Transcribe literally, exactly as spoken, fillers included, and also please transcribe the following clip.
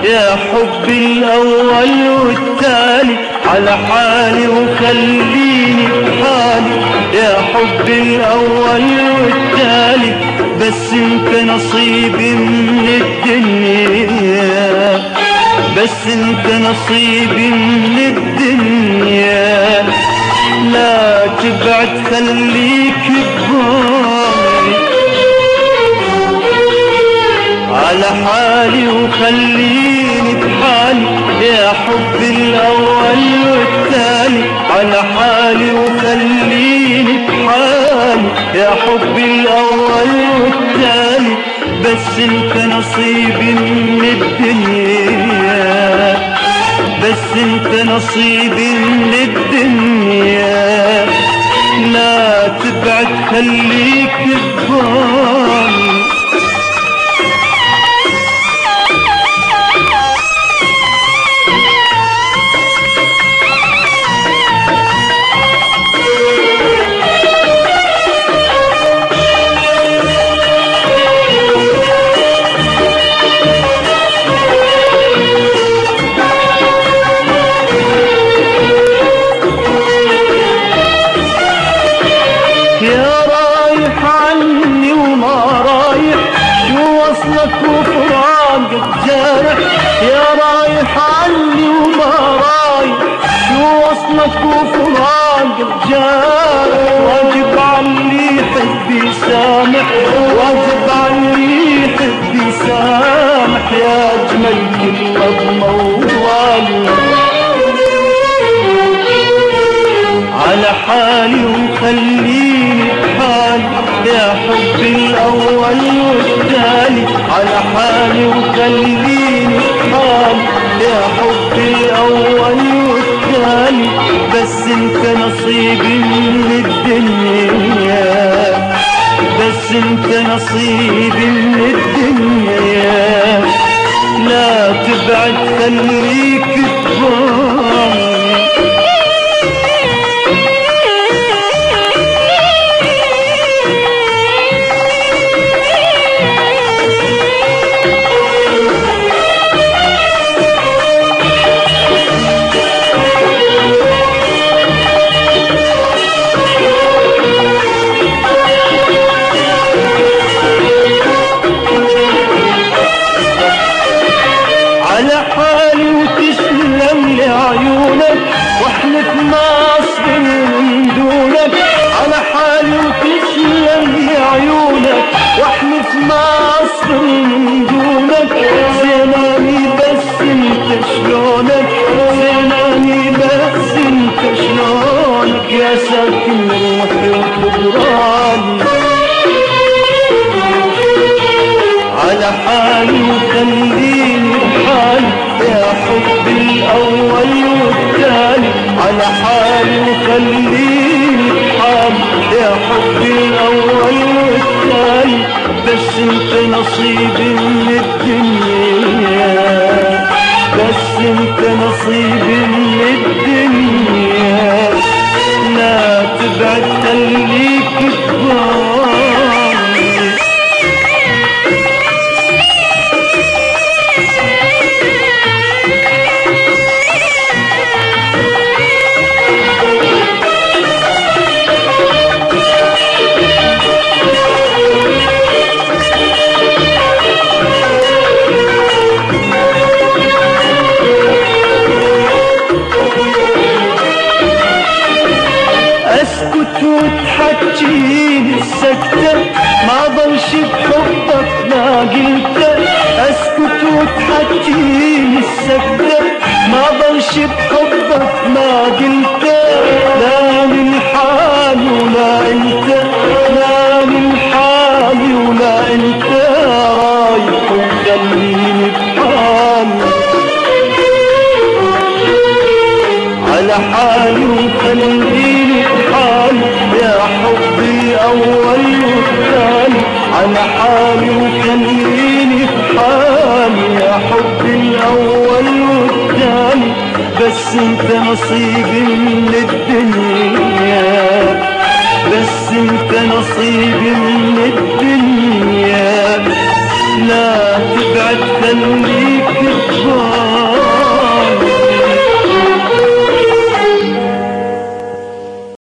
يا حبي الأول والتالي على حالي وخليني بحالي. يا حبي الأول والتالي بس انت نصيبي من الدنيا، بس انت نصيبي من الدنيا. لا تبعد خليك ببالي على حالي وخليني بحالي. يا حبي الأول والتالي على حالي وخليني بحالي. يا حبي الأول والتالي بس انت نصيبي من الدنيا، بس انت نصيبي من الدنيا. لا تبعد خليك ببالي جارح. يا رايح عني وما رايح شو وصلك وفراق بجارح. واجب علي حبي سامح، واجب علي حبي سامح. يا اجمل كلمة بموالي على حالي وخليني بحالي. يا حبي الأول والتالي على حالي وخليني بحالي. يا حبي الأول والتالي بس انت نصيبي من الدنيا، بس انت نصيبي من الدنيا. لا تبعد خليك ببالي واحلف ما اصبر من دونك. على حالي وتسلم لي عيونك واحلف ما اصبر من دونك. زيناني بس انت شلونك، زيناني بس انت شلونك. يا ساكن روحي وقدراني على حالي وخليني بحالي. يا حبي الأول والتالي على حالي وخليني بحالي. يا حبي الأول والتالي بس انت نصيبي من الدنيا، بس انت نصيبي من الدنيا. لا تبعد خليك ببالي وتحكيني السكتة ما ضلش بحبك ما قلته. اسكت وتحكيني السكتة ما ضلش بحبك ما قلته. لا من حالي ولا انت، لا من حالي ولا انت. رايح وخليني بحالي على حالي وخليني بحالي. يا حبي الأول والتالي على حالي وخليني بحالي. يا حبي الأول والتالي بس انت نصيبي من الدنيا، بس انت نصيبي من الدنيا. لا تبعد خليني